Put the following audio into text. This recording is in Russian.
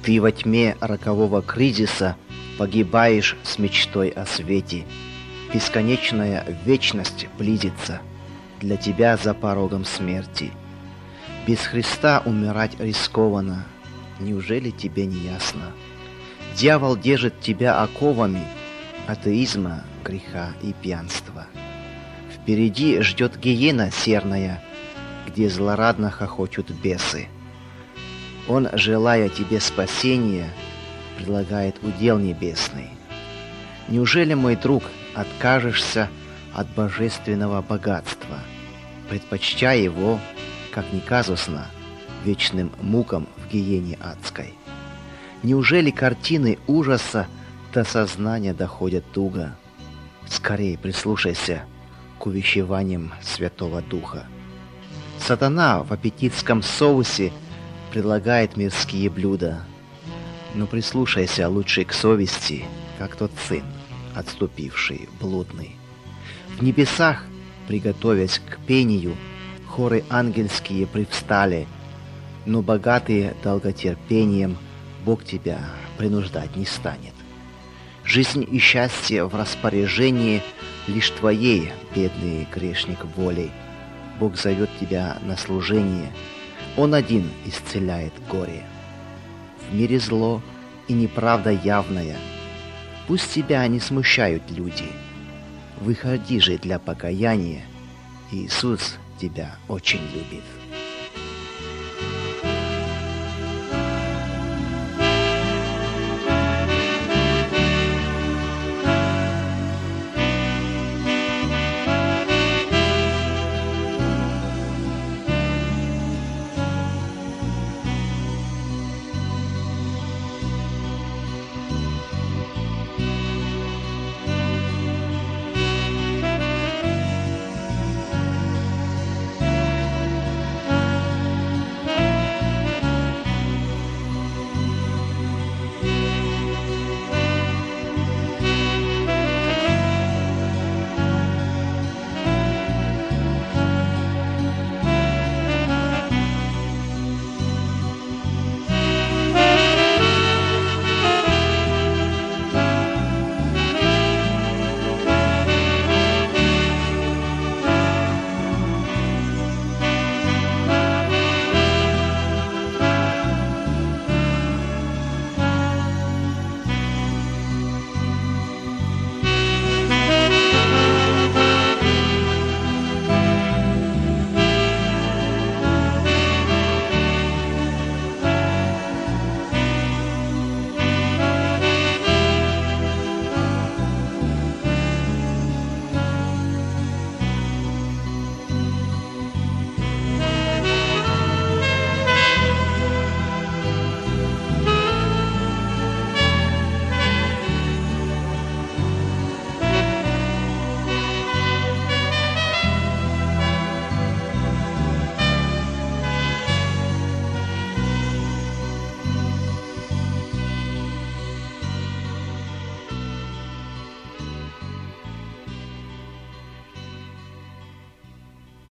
Ты во тьме рокового кризиса погибаешь с мечтой о свете. Бесконечная вечность близится для тебя за порогом смерти. Без Христа умирать рискованно, неужели тебе не ясно? Дьявол держит тебя оковами атеизма, греха и пьянства. Впереди ждет гиена серная, где злорадно хохочут бесы. Он, желая тебе спасения, предлагает удел небесный. Неужели, мой друг, откажешься от божественного богатства, предпочтя его, как ни казусно, вечным мукам в гиене адской? Неужели картины ужаса до сознания доходят туго? Скорей прислушайся к увещеваниям Святого Духа. Сатана в аппетитском соусе предлагает мирские блюда, но прислушайся лучше к совести, как тот сын, отступивший блудный. В небесах, приготовясь к пению, хоры ангельские привстали, но богатые долготерпением Бог тебя принуждать не станет. Жизнь и счастье в распоряжении лишь твоей, бедный грешник, волей. Бог зовет тебя на служение, Он один исцеляет горе. В мире зло и неправда явная, пусть тебя не смущают люди. Выходи же для покаяния, Иисус тебя очень любит.